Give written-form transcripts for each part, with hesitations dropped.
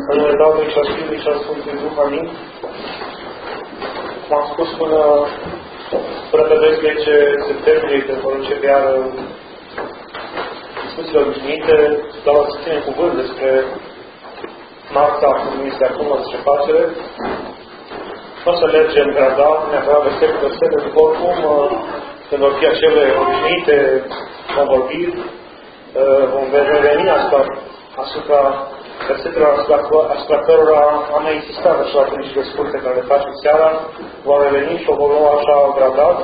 În numele Tatălui și a Fiului și a Sfântului Duh, amin. Cum am spus până pe 12 septembrie, când vor începe iară discuțiile obișnuite, dar o să ținem cuvânt despre Marta, cum este acum, despre facere. Nu o să mergem gradat, neapărat verset cu verset, pentru că oricum, când vor fi acele obișnuite convorbiri, vom reveni asupra versetelor asupra cărora am mai insistat așa la niște scurte care le facem seara, vom reveni și o vom lua așa gradat.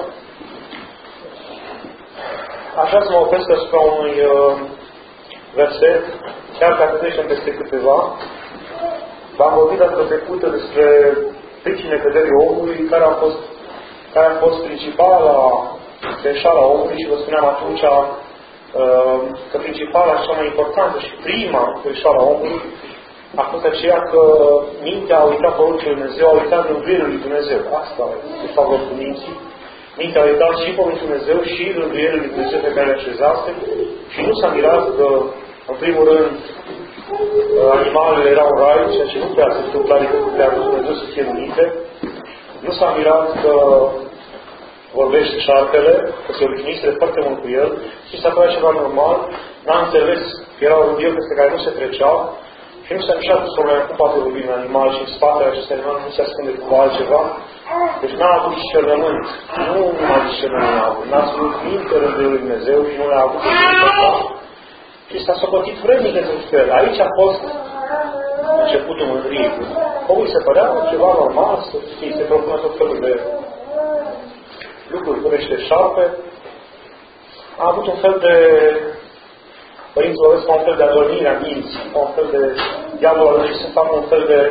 Așa să mă opresc asupra unui verset, chiar dacă trecem peste câteva. V-am vorbit data trecută despre pricinile căderii omului, care a fost principala greșeala omului și vă spuneam atunci că principala și cea mai importantă și prima greșeala omului a fost aceea că mintea a uitat poruncile lui Dumnezeu, a uitat rânduielile lui Dumnezeu. Asta e favorit cu minții. Mintea a uitat și poruncile lui Dumnezeu și rânduielile lui Dumnezeu pe care le așezase și nu s-a mirat că, în primul rând, animalele erau în rai, ceea ce nu prea se întâmpla decât putea Dumnezeu să fie numite. Nu s-a mirat că vorbește șarpele, că se obișnuise foarte mult cu el și s-a părea ceva normal. N-a înțeles că era un rânduiel peste care nu se trecea și nu s-a mișat cu problema cum poate vorbi un animal și în spatele acestui animal nu se ascunde cu altceva. Deci n-a avut discernământ. Nu numai discernământ n-a avut. N-a ținut minte rânduielul lui Dumnezeu și nu le-a avut și s-a socotit vrednic pentru el. Aici a fost începutul mândriei. Omul se părea ceva normal, se propună tot felul de lucruri, vorbește șarpe. A avut un fel de, părinții vorbesc ca un fel de adormire a minții, ca un fel de diavol a reușit să facă un fel de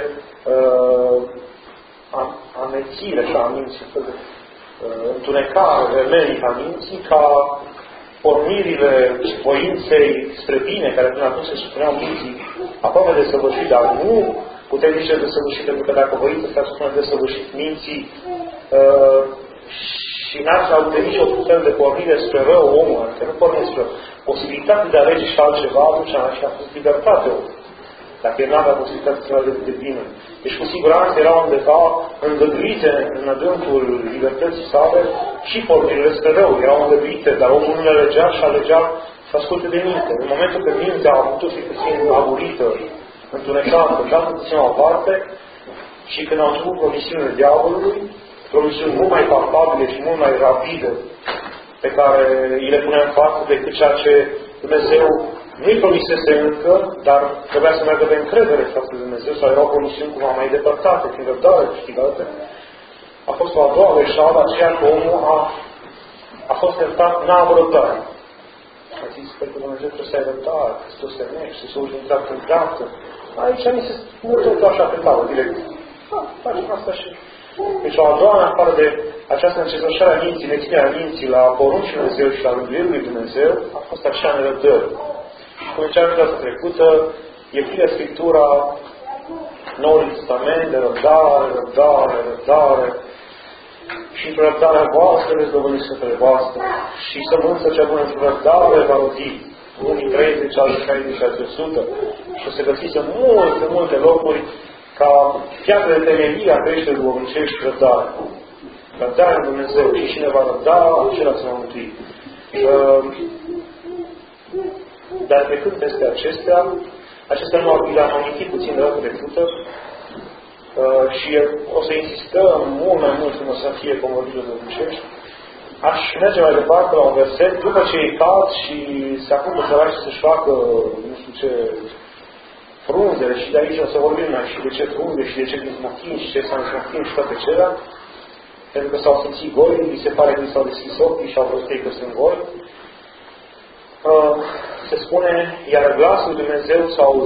amețire a minții, un fel de întunecare vermenică a minții, ca pornirile și voinței spre bine, care până atunci se supuneau minții, aproape de săvârșit, dar nu putem zice de săvârșit, pentru că dacă voința se spune de săvârșit minții și n-ar avut nici o fel de pornire spre rău omul, adică nu pornire spre posibilitatea de a alege și altceva, atunci a fost libertate omul. Dacă el n-avea posibilitatea de bine. Deci cu siguranță erau undeva îngăduite în adâncul libertății sale și pornirile spre rău. Erau îngăduite, dar omul nu le alegea și alegea să asculte de minte. În momentul când mintea a putut fi puțin aburită, întunecată, dată puțin la o parte, și când au început promisiunile diavolului, promisiuni mult mai palpabile și mult mai rapide, pe care îi le punea în față decât ceea ce Dumnezeu nu-i promisese încă, dar trebuia să meargă de încredere față de Dumnezeu, sau erau promisiuni cumva mai depărtate, prin răbdare câștigate. A fost o a doua greșeală, aceea că omul a fost tentat, n-a avut răbdare. A zis că Dumnezeu trebuie să ai răbdare, să te osternești, să uși din treaptă în treaptă. Aici mi se spune totul așa pe tavă, direct. Facem asta și... Deci o a doua, în afară de această încetășare a minții, neținerea minții la poruncii Dumnezeu și la rânduielul lui Dumnezeu, a fost așa nerăbdări. Cum ziceam și data trecută, e plină Scriptura Noului Testament de răbdare. Și într-o răbdarea voastră veți dobândi sufletele voastre. Și sămânța cea bună într-o răbdare va rodi. Unii 30, alții 60, alții 100. Și o să găsiți în multe locuri ca piatră de temelie a creșterii duhovnicești răbdare. Răbdarea în Dumnezeu. Și cine va răbda, acela se va mântui. Dar trecând peste acestea nu le-am amintit puțin de data trecută și o să insistăm mult mai mult când o să fie convorbirile duhovnicești. Aș merge mai departe la un verset, după ce ei cad și se apucă sărași să-și facă, nu știu ce, frunzele, și de aici o să vorbim mai și de ce frunze și de ce din smochin și ce s-a smochin și toate celea, pentru că s-au simțit goi, li se pare că s-au deschis ochii și au văzut că sunt goi. Se spune, iar glasul Dumnezeu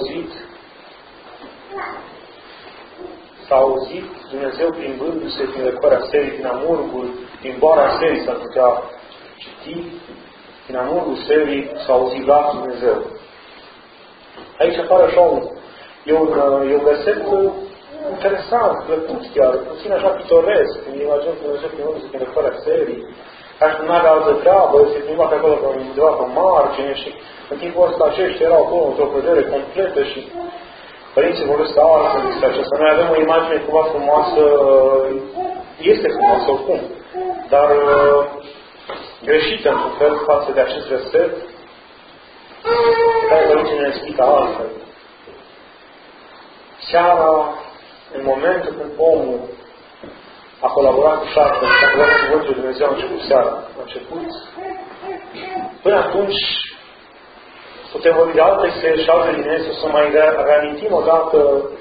s-a auzit Dumnezeu plimbându-se prin răcoarea serii, prin amurgul, prin boara serii s-ar putea citi, prin amurgul serii s-a auzit glasul Dumnezeu. Aici apare așa e un verset interesant, plăcut chiar, puțin așa pitoresc, când imaginăm Dumnezeu plimbându-se prin răcoarea serii, ca și nu avea altă treabă, se plimba pe acolo undeva pe margine și în timpul ăsta aceștia erau acolo într-o cădere completă și Părinții vorbesc altfel despre aceasta. Noi avem o imagine cumva frumoasă, este frumoasă oricum, dar greșită într-un fel față de acest verset, care părinții ne explică altfel. Seara, în momentul când omul a colaborat cu șarpele și a colaborat cu Cuvântul Lui Dumnezeu, a început seara, a început. Până atunci, putem vorbi de alte seri și alte dimineți, o să mai reamintim odată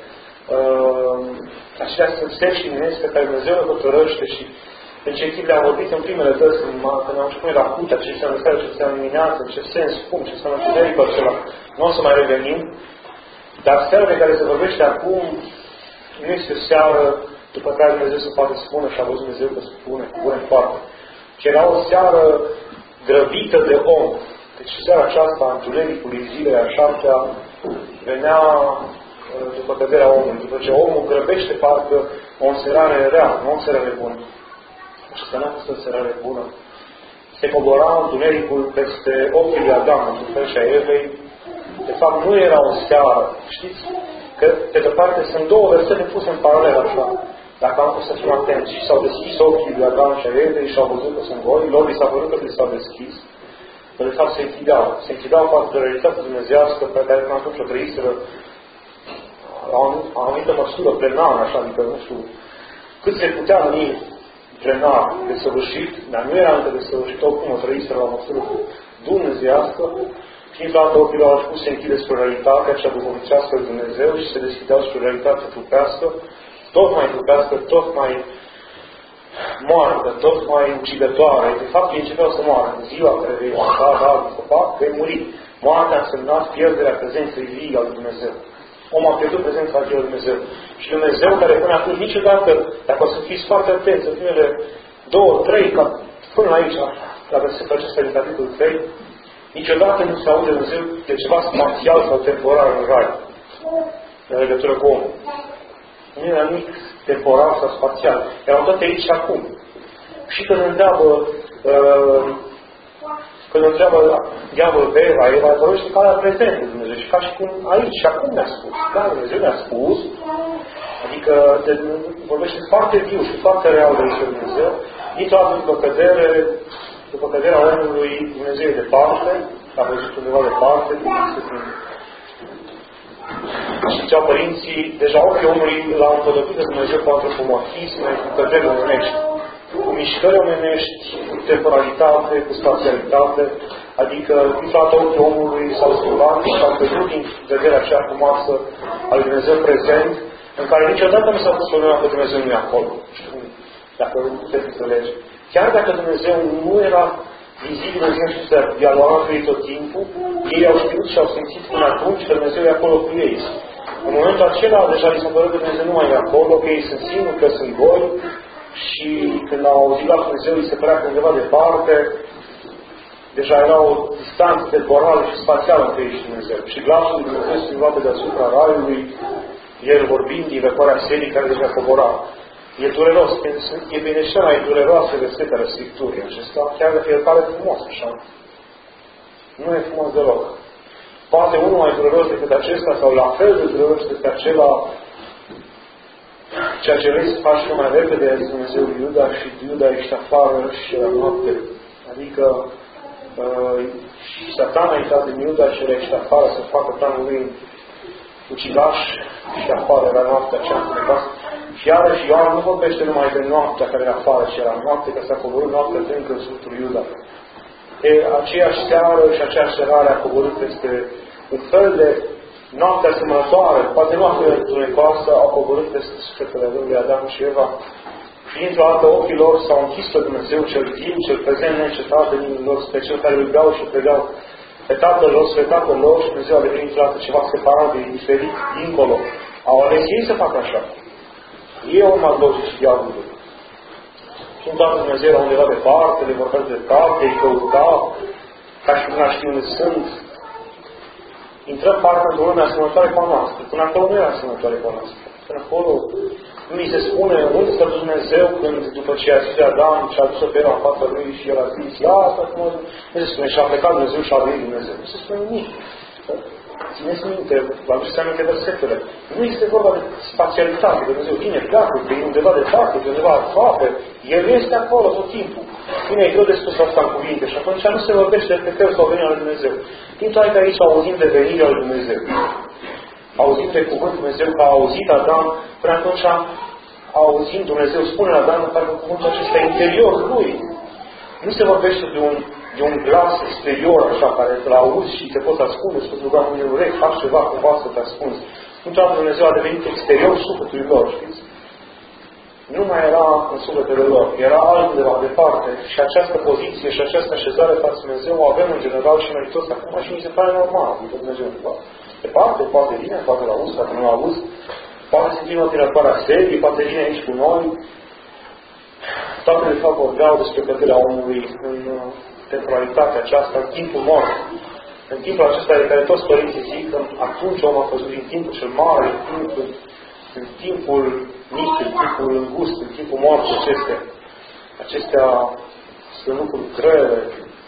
acelea seri și dimineți pe care Dumnezeu le hotărăște și în ce chip le-am vorbit în primele dăți, când am început la Cutea, ce înseamnă seara, ce înseamnă dimineață, în ce sens, cum, ce înseamnă Tinericul acela. Nu o să mai revenim, dar seara de care se vorbește acum nu este o seară după care Dumnezeu se poate spune și a văzut Dumnezeu că spune cu bune foarte. Ci era o seară grăbită de om. Deci seara aceasta, întunericului, zilei a șaptea, venea după căderea omului. După ce omul grăbește parcă o înserare rea, nu o înserare bună. Acesta n-a fost o înserare bună. Se cobora întunericul peste ochii lui Adam, într-un fel și a Evei. De fapt, nu era o seară. Știți că, pe de parte, sunt două versete puse în paralel așa. Dacă am fost să fim atenți. Și s-au deschis ochii lui Adam și a Evei și au văzut că sunt goi. Lor li s-a părut că li s-au deschis. Că de fapt se închideau. Se închideau față de realitatea dumnezeiască pe care până atunci o trăiseră la o anumită măsură plenară, așa, adică, nu știu, cât se putea numi plenar, desăvârșit, dar nu era încă desăvârșit, oricum o trăiseră la o măsură dumnezeiască, și într-o dată ochii lor au început să se închide spre realitatea cea duhovnicească lui Dumnezeu și se deschideau spre realitatea trupească, tot mai trupească, tot mai moartă, tot mai ucidătoare. De fapt, ei începeau să moară. În ziua care vei mânca altul copac, vei muri. Moartea a însemnat pierderea prezenței vii al lui Dumnezeu. Omul a pierdut prezența vii al lui Dumnezeu. Și Dumnezeu, care până atunci niciodată, dacă o să fiți foarte atenți, în primele 2, 3, ca până aici, la versetul acesta din capitolul 3, niciodată nu se aude Dumnezeu de ceva spațial sau temporar în rai, în legătură cu omul. Nu era nimic temporal sau spațial. Erau toate aici și acum. Și când întreabă diavolul pe Eva vorbește ca la prezent de Dumnezeu. Și ca și cum aici și acum ne-a spus. Da, Dumnezeu ne-a spus. Adică vorbește foarte viu și foarte real de Dumnezeu. Niciodată după căderea omului, Dumnezeu e departe. A văzut undeva departe. Și ziceau părinții, deja ochii omului l-au împodobit de Dumnezeu cu antropomorfisme, cu căderi omenești, cu mișcări omenești, cu temporalitate, cu spațialitate, adică niciodată ochii omului s-au schimbat și s-au pierdut din vederea aceea frumoasă a lui Dumnezeu prezent, în care niciodată nu s-a pus problema că Dumnezeu nu e acolo. Dacă nu puteți înțelege. Chiar dacă Dumnezeu nu era vizibil în zi și să dialoga cu ei tot timpul, ei au știut și au simțit până atunci că Dumnezeu e acolo cu ei. În momentul acela, deja li s-a părut că Dumnezeu nu mai e acolo, că ei sunt singuri, că sunt goi și când au auzit la Dumnezeu, îi se părea că undeva departe, deja era o distanță temporală și spațială între ei și Dumnezeu. Și glasul lui Dumnezeu se luat deasupra raiului, el vorbind din răcoarea serii care deja cobora. E dureros, e bine cea mai dureroasă versete ale Scripturii acesta, chiar dacă el pare frumos, așa. Nu e frumos deloc. Poate unul mai dureros decât acesta, sau la fel de dureros decât acela, ceea ce vrei să faci mai repede, a zis Dumnezeu Iuda, și Iuda ești afară și la noapte. Adică și Satana a intrat din Iuda și el ești afară să facă planul lui ucigaș și afară la noaptea aceea întunecoasă. Și iarăși Ioan nu vorbește numai de noaptea care era afară, ci era noapte, că s-a coborât noaptea de încă în Sfântul Iuda. Aceeași seară și aceeași serare a coborât peste un fel de noapte asemănătoare, poate nu atât de întunecoasă, au coborât peste sufletele lui Adam și Eva. Și dintr-o dată ochii lor s-au închis pe Dumnezeu cel viu, cel prezent neîncetat în inimile lor, pe cel care îl iubeau și îl credeau pe Tatăl lor, spre Tatăl lor, și Dumnezeu a devenit dintr-o dată ceva separat de diferit, dincolo. Au ales ei să facă așa. Ei au urmat logii și diavolului. Și în toată Dumnezeu era undeva departe, le vorbea de departe, îi căuta, ca și până știu unde sunt. Intrăm parcă într-o lume asemănătoare cu a noastră. Până acolo nu era asemănătoare cu a noastră. Până acolo nu ni se spune unde stă Dumnezeu când, după ce a zis de Adam și a dus-o pe el în fața lui și el a zis, ia asta frumos, nu se spune, și a plecat Dumnezeu și a venit Dumnezeu. Nu se spune nimic. Țineți minte, vă aduceți aminte versetele. Nu este vorba de spațialitate, că Dumnezeu vine, pleacă, că e undeva departe, că e undeva aproape. El este acolo tot timpul. Bine, e greu de spus asta în cuvinte și atunci nu se vorbește despre că sau venirea lui Dumnezeu. Din toate că aici auzim de venirea lui Dumnezeu. Auzim de cuvânt Dumnezeu că a auzit Adam, până atunci auzim Dumnezeu spune la Adam că cuvântul acesta e interiorul lui. Nu se vorbește de un glas exterior, așa, care îl auzi și te poți ascunde, spus ruga în urechi, faci ceva cumva să te ascunzi. Întotdeauna Dumnezeu a devenit exterior sufletului lor, știți? Nu mai era în sufletele lor, era altundeva departe și această poziție și această așezare față Dumnezeu o avem în general și noi toți acum și mi se pare normal, adică Dumnezeu departe, poate vine, poate l-auzi, poate nu l-auzi, poate se vine o tirătoarea serie, poate vine aici cu noi. Toate de fapt vorbeau despre căderea omului în temporalitatea aceasta, în timpul mort. În timpul acesta de care toți părinții zic că atunci omul a căzut în timpul cel mare, în timpul mic, în timpul îngust, în timpul morții acestea sunt lucruri grele,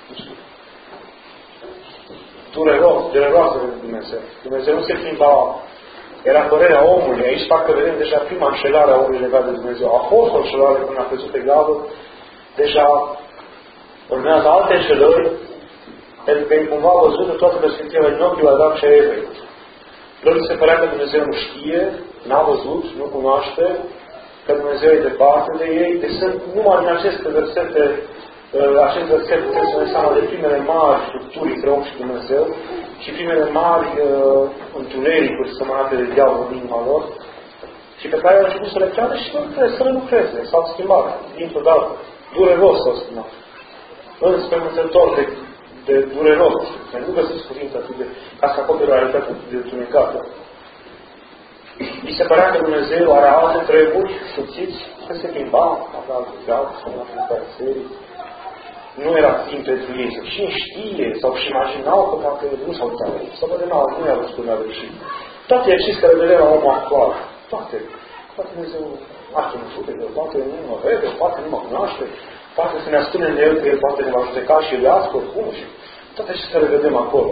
dureroase de Dumnezeu. Dumnezeu nu se plimba, era părerea omului. Aici parcă vedem deja prima înșelare a omului legat de Dumnezeu. A fost o înșelare când a crezut pe Gadul, deja urmează alte înșelări, pentru că el cumva a văzut toată perspectiva din ochiul lui Adam și a Evei. Lor se părea că Dumnezeu nu știe, n-a văzut, nu cunoaște, că Dumnezeu e departe de ei. Deci sunt numai din aceste versete, acest verset trebuie să ne seama de primele mari structuri între om și Dumnezeu și primele mari întunericuri semănate de diavol în inima lor și pe care au început să le creadă și să le lucreze. S-au schimbat dintr-o dată. Dureros s-au schimbat. Înspăimântător de dureros. Nu găsesc cuvinte atât de... ca să acopere o realitate atât de tunecată. Mi se părea că Dumnezeu are alte treburi, știți, că se plimba, avea alte viață, sau alte serii. Nu era timp pentru ei. Cine știe sau își imaginau că dacă nu s-au uitat ei, sau poate nu i-a răspuns la greșit. Toate acestea le vedem la omul actual. Toate Dumnezeu așa nu știu, poate nu mă vede, poate nu mă cunoaște, poate să ne ascundem de el, că el poate ne va judeca și el iască, oricum și toate acestea le vedem acolo.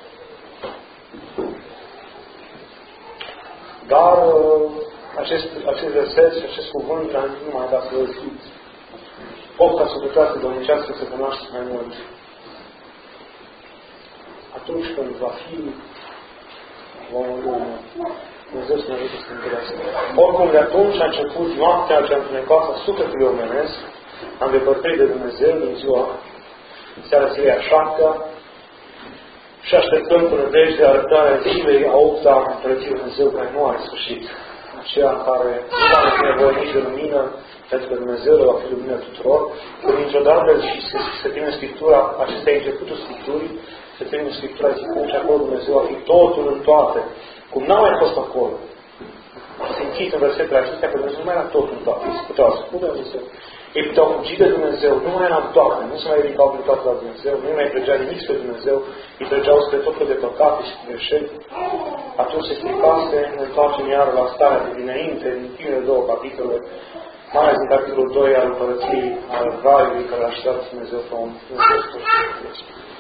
Dar acest verset și acest cuvânt am zis numai ca să vă schiți. Opta sufletească domnicească să cunoașteți mai mult. Atunci când va fi vom Dumnezeu să ne ajute să întâlnească. Oricum, de atunci a început noaptea cea întunecoasă a sufletului omenesc, am depărtărit de Dumnezeu din ziua seara zilei a 7-a și așteptăm până veci de arătarea zilei a 8-a Împărăției lui Dumnezeu care nu are sfârșit. Aceea în care nu va fi nevoie nici de lumină, pentru că Dumnezeu va fi lumină tuturor, că niciodată și se termină Scriptura, acesta e începutul Scripturii, se termină Scriptura zicând și acolo Dumnezeu va fi totul în toate. Cum n-a mai fost acolo. Se închid în versetele acestea că Dumnezeu nu mai era totul în toate. Se puteau ascunde Dumnezeu. Ei puteau fugi de Dumnezeu, nu mai erau doamne, nu se mai ridicau din toate la Dumnezeu, nu mai trăgea nimic spre Dumnezeu, îi trăgeau spre tot de păcate și de greșeli. Atunci se stricase, ne întoarcem iar la starea de dinainte, din primele două capitole, mai ales din capitolul 2 al Împărăției, al Raiului, care a așteptat Dumnezeu pe om.